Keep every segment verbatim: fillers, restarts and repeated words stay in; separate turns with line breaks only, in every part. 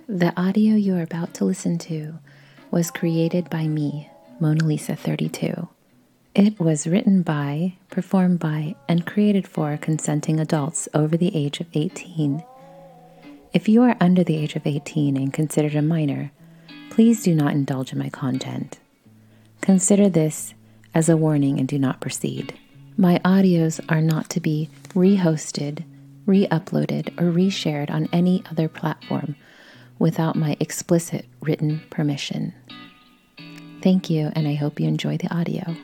The audio you are about to listen to was created by me, Mona Lisa thirty-two. It was written by, performed by, and created for consenting adults over the age of eighteen. If you are under the age of eighteen and considered a minor, please do not indulge in my content. Consider this as a warning and do not proceed. My audios are not to be re-hosted, re-uploaded, or reshared on any other platform without my explicit written permission. Thank you, and I hope you enjoy the audio.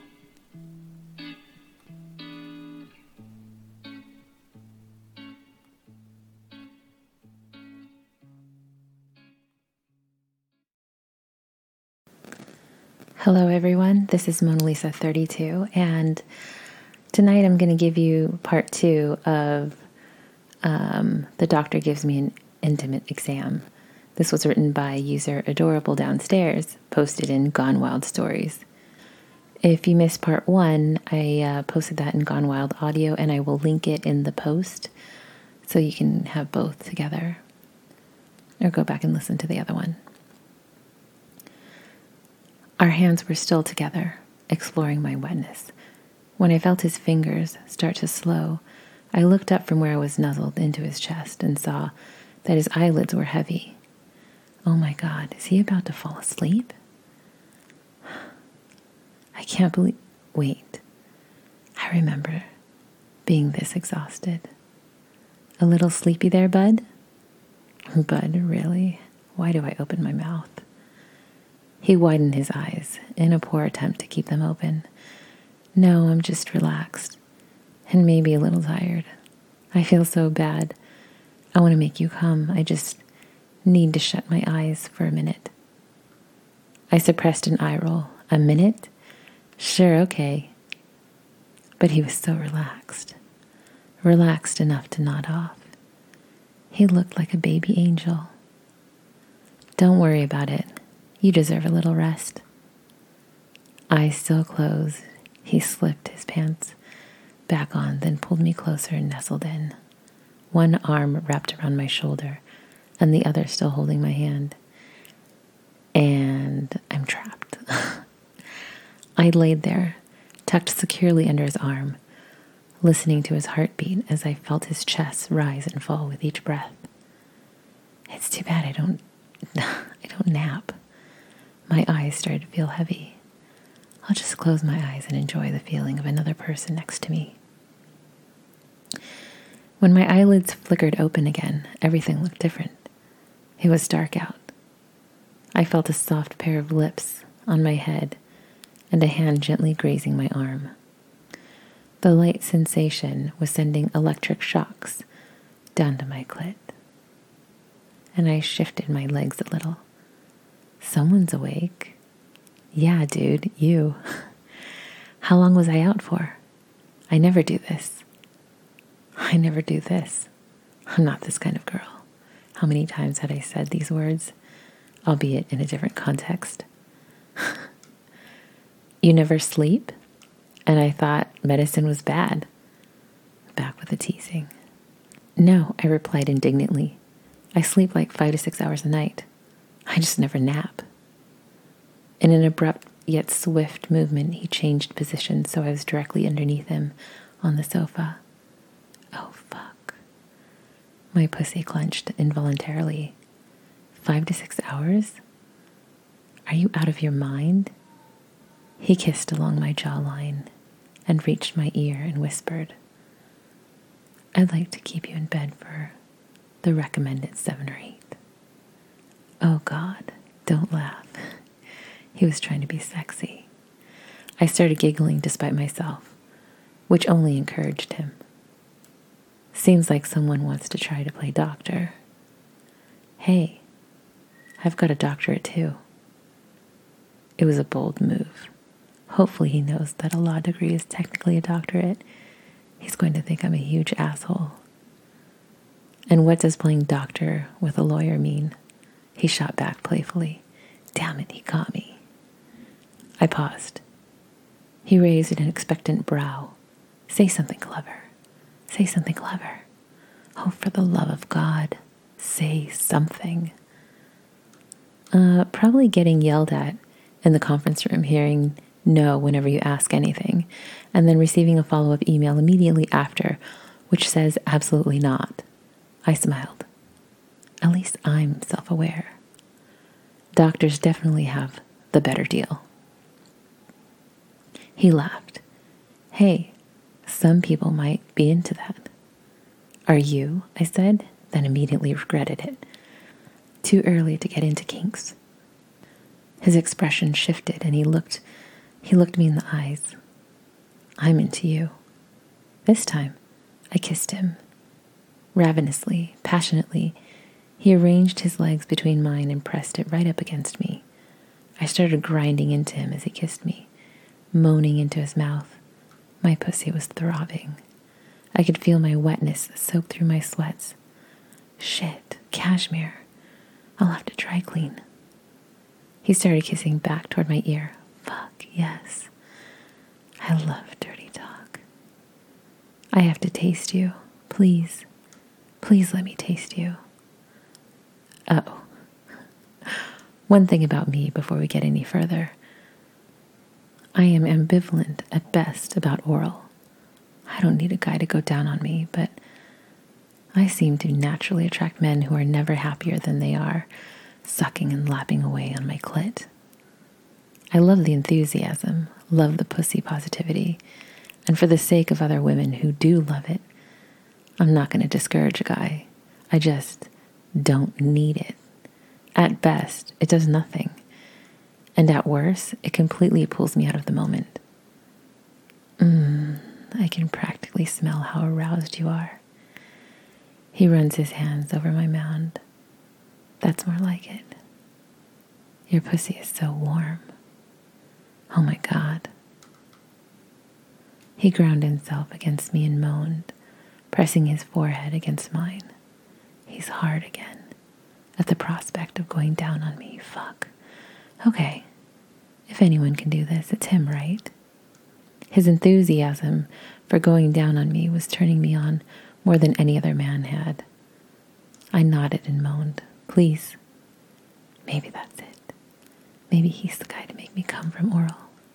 Hello everyone, this is Mona Lisa thirty-two, and tonight I'm going to give you part two of um, The Doctor Gives Me an Intimate Exam. This was written by user Adorable Downstairs, posted in Gone Wild Stories. If you missed part one, I uh, posted that in Gone Wild Audio, and I will link it in the post so you can have both together, or go back and listen to the other one. Our hands were still together, exploring my wetness. When I felt his fingers start to slow, I looked up from where I was nuzzled into his chest and saw that his eyelids were heavy. Oh my God, is he about to fall asleep? I can't believe... Wait. I remember being this exhausted. A little sleepy there, bud? Bud, really? Why do I open my mouth? He widened his eyes in a poor attempt to keep them open. No, I'm just relaxed and maybe a little tired. I feel so bad. I want to make you come. I just need to shut my eyes for a minute. I suppressed an eye roll. A minute? Sure, okay. But he was so relaxed. Relaxed enough to nod off. He looked like a baby angel. Don't worry about it. You deserve a little rest. Eyes still closed, he slipped his pants back on, then pulled me closer and nestled in. One arm wrapped around my shoulder, and the other still holding my hand. And I'm trapped. I laid there, tucked securely under his arm, listening to his heartbeat as I felt his chest rise and fall with each breath. It's too bad I don't, I don't nap. My eyes started to feel heavy. I'll just close my eyes and enjoy the feeling of another person next to me. When my eyelids flickered open again, everything looked different. It was dark out. I felt a soft pair of lips on my head and a hand gently grazing my arm. The light sensation was sending electric shocks down to my clit. And I shifted my legs a little. Someone's awake. Yeah, dude, you. How long was I out for? I never do this. I never do this. I'm not this kind of girl. How many times had I said these words, albeit in a different context? You never sleep? And I thought medicine was bad. Back with the teasing. No, I replied indignantly. I sleep like five to six hours a night. I just never nap. In an abrupt yet swift movement, he changed position so I was directly underneath him on the sofa. Oh, fuck. My pussy clenched involuntarily. Five to six hours? Are you out of your mind? He kissed along my jawline and reached my ear and whispered, I'd like to keep you in bed for the recommended seven or eight. Oh God, don't laugh. He was trying to be sexy. I started giggling despite myself, which only encouraged him. Seems like someone wants to try to play doctor. Hey, I've got a doctorate too. It was a bold move. Hopefully he knows that a law degree is technically a doctorate. He's going to think I'm a huge asshole. And what does playing doctor with a lawyer mean? He shot back playfully. Damn it, he caught me. I paused. He raised an expectant brow. Say something clever. Say something clever. Oh, for the love of God, say something. Uh, probably getting yelled at in the conference room, hearing no whenever you ask anything, and then receiving a follow-up email immediately after, which says absolutely not. I smiled. At least I'm self-aware. Doctors definitely have the better deal. He laughed. Hey, some people might be into that. Are you? I said, then immediately regretted it. Too early to get into kinks. His expression shifted and he looked he looked me in the eyes. I'm into you. This time, I kissed him. Ravenously, passionately, he arranged his legs between mine and pressed it right up against me. I started grinding into him as he kissed me, moaning into his mouth. My pussy was throbbing. I could feel my wetness soak through my sweats. Shit, cashmere. I'll have to dry clean. He started kissing back toward my ear. Fuck, yes. I love dirty talk. I have to taste you. Please. Please let me taste you. Oh. One thing about me before we get any further. I am ambivalent at best about oral. I don't need a guy to go down on me, but I seem to naturally attract men who are never happier than they are, sucking and lapping away on my clit. I love the enthusiasm, love the pussy positivity, and for the sake of other women who do love it, I'm not going to discourage a guy. I just don't need it. At best, it does nothing. And at worst, it completely pulls me out of the moment. Mmm, I can practically smell how aroused you are. He runs his hands over my mound. That's more like it. Your pussy is so warm. Oh my God. He ground himself against me and moaned, pressing his forehead against mine. He's hard again, at the prospect of going down on me. Fuck. Okay. If anyone can do this, it's him, right? His enthusiasm for going down on me was turning me on more than any other man had. I nodded and moaned. Please. Maybe that's it. Maybe he's the guy to make me come from oral.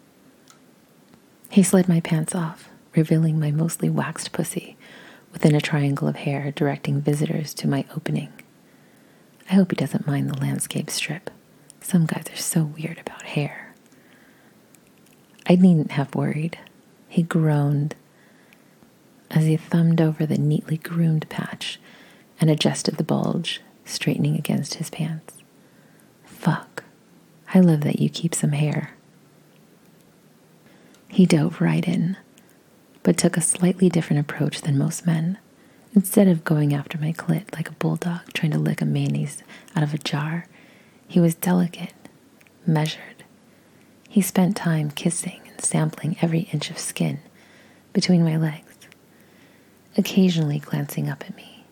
He slid my pants off, revealing my mostly waxed pussy within a triangle of hair directing visitors to my opening. I hope he doesn't mind the landscape strip. Some guys are so weird about hair. I needn't have worried. He groaned as he thumbed over the neatly groomed patch and adjusted the bulge, straightening against his pants. Fuck. I love that you keep some hair. He dove right in, but took a slightly different approach than most men. Instead of going after my clit like a bulldog trying to lick a mayonnaise out of a jar, he was delicate, measured. He spent time kissing and sampling every inch of skin between my legs, occasionally glancing up at me.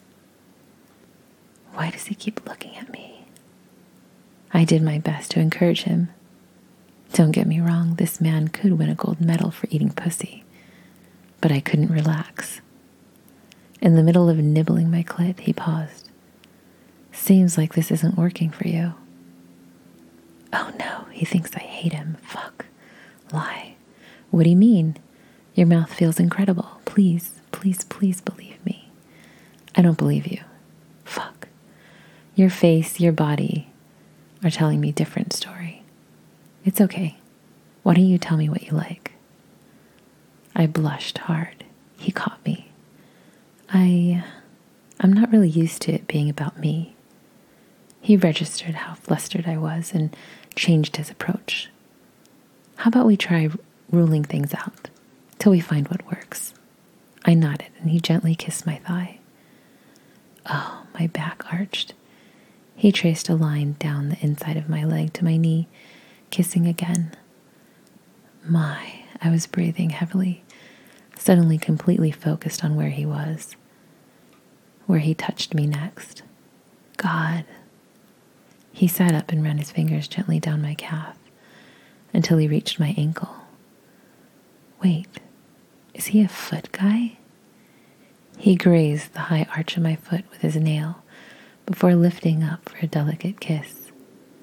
Why does he keep looking at me? I did my best to encourage him. Don't get me wrong, this man could win a gold medal for eating pussy, but I couldn't relax. In the middle of nibbling my clit, he paused. Seems like this isn't working for you. Oh no, he thinks I hate him. Fuck. Lie. What do you mean? Your mouth feels incredible. Please, please, please believe me. I don't believe you. Fuck. Your face, your body are telling me a different story. It's okay. Why don't you tell me what you like? I blushed hard. He caught me. I, I'm not really used to it being about me. He registered how flustered I was and changed his approach. How about we try ruling things out till we find what works? I nodded and he gently kissed my thigh. Oh, my back arched. He traced a line down the inside of my leg to my knee, kissing again. My, I was breathing heavily, suddenly completely focused on where he was, where he touched me next. God. He sat up and ran his fingers gently down my calf until he reached my ankle. Wait, is he a foot guy? He grazed the high arch of my foot with his nail before lifting up for a delicate kiss.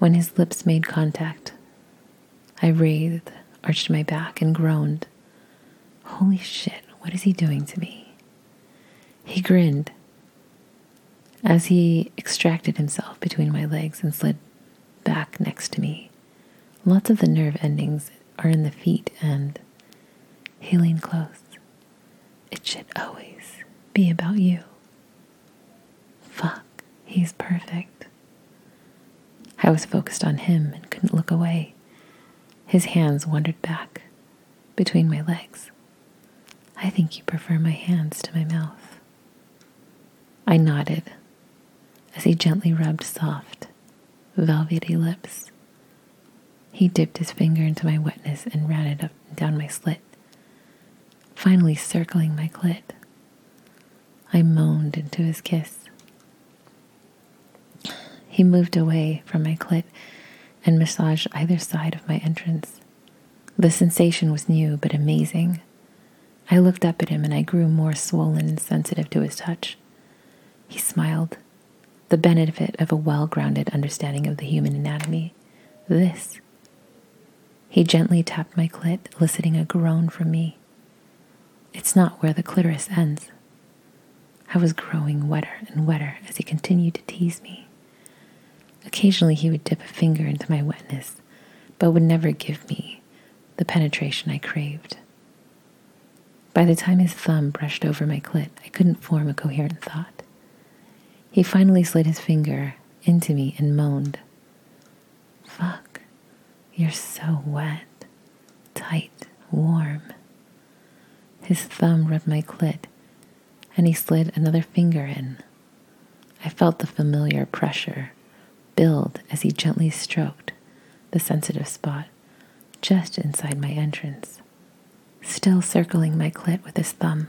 When his lips made contact, I writhed, arched my back, and groaned. Holy shit, what is he doing to me? He grinned as he extracted himself between my legs and slid back next to me. Lots of the nerve endings are in the feet, and he leaned close. It should always be about you. Fuck, he's perfect. I was focused on him and couldn't look away. His hands wandered back between my legs. I think you prefer my hands to my mouth. I nodded as he gently rubbed soft, velvety lips. He dipped his finger into my wetness and ran it up and down my slit, finally circling my clit. I moaned into his kiss. He moved away from my clit and massaged either side of my entrance. The sensation was new but amazing. I looked up at him and I grew more swollen and sensitive to his touch. He smiled, the benefit of a well-grounded understanding of the human anatomy. This. He gently tapped my clit, eliciting a groan from me. It's not where the clitoris ends. I was growing wetter and wetter as he continued to tease me. Occasionally he would dip a finger into my wetness, but would never give me the penetration I craved. By the time his thumb brushed over my clit, I couldn't form a coherent thought. He finally slid his finger into me and moaned. Fuck, you're so wet, tight, warm. His thumb rubbed my clit, and he slid another finger in. I felt the familiar pressure build as he gently stroked the sensitive spot just inside my entrance, still circling my clit with his thumb.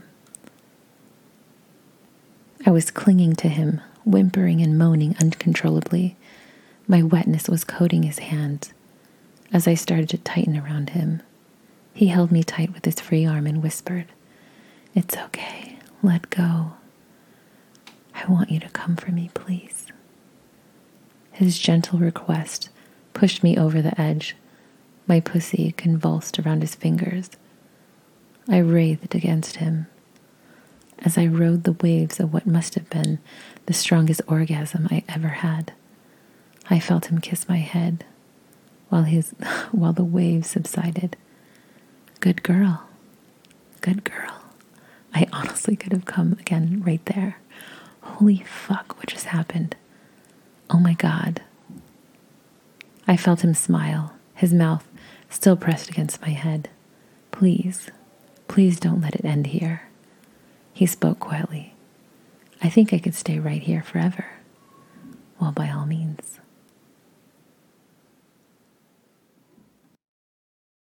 I was clinging to him, whimpering and moaning uncontrollably. My wetness was coating his hands as I started to tighten around him. He held me tight with his free arm and whispered, "It's okay, let go. I want you to come for me, please." His gentle request pushed me over the edge. My pussy convulsed around his fingers. I writhed against him as I rode the waves of what must have been the strongest orgasm I ever had. I felt him kiss my head while his while the waves subsided. Good girl. Good girl. I honestly could have come again right there. Holy fuck, what just happened? Oh my God. I felt him smile, his mouth still pressed against my head. Please, please don't let it end here. He spoke quietly. I think I could stay right here forever. Well, by all means.